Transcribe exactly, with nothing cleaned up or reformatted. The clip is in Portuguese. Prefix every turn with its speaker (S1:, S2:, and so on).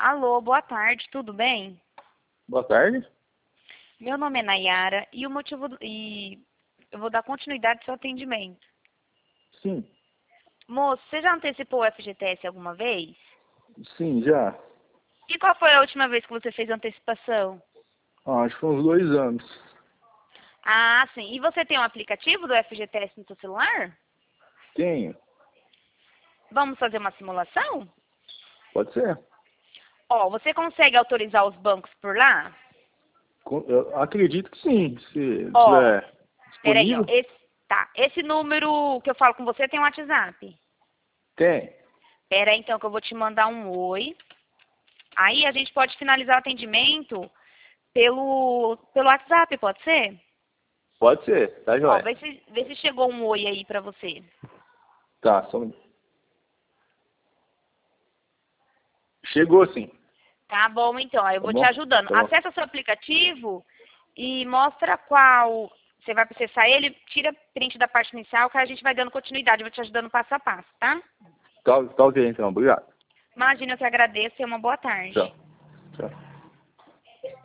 S1: Alô, boa tarde, tudo bem?
S2: Boa tarde.
S1: Meu nome é Nayara e o motivo do- e eu vou dar continuidade ao seu atendimento.
S2: Sim,
S1: Moço, você já antecipou o F G T S alguma vez?
S2: sim, já.
S1: E qual foi a última vez que você fez antecipação?
S2: Ah, acho que foi uns dois anos.
S1: Ah, sim. E você tem um aplicativo do F G T S no seu celular?
S2: Tenho.
S1: Vamos fazer uma simulação?
S2: Pode ser.
S1: Ó, você consegue autorizar os bancos por lá?
S2: Co- Eu acredito que sim, se
S1: Ó,
S2: estiver
S1: peraí, ó.
S2: disponível.
S1: Esse, tá. Esse número que eu falo com você tem um WhatsApp.
S2: Tem.
S1: Peraí, então, que eu vou te mandar um oi. Aí a gente pode finalizar o atendimento pelo, pelo WhatsApp, pode ser?
S2: Pode ser, tá
S1: Ó,
S2: joia.
S1: vê se, vê se chegou um oi aí pra você.
S2: Tá, só um... Chegou sim.
S1: Tá bom, então. Aí eu
S2: Tá
S1: vou te
S2: bom?
S1: ajudando.
S2: Tá bom.
S1: Acessa seu aplicativo e mostra qual. Você vai processar ele, tira print da parte inicial que a gente vai dando continuidade. Eu vou te ajudando passo a passo, tá?
S2: Tá, tá ok então, obrigado.
S1: Imagina, eu que agradeço e uma boa tarde.
S2: Tchau. Tchau.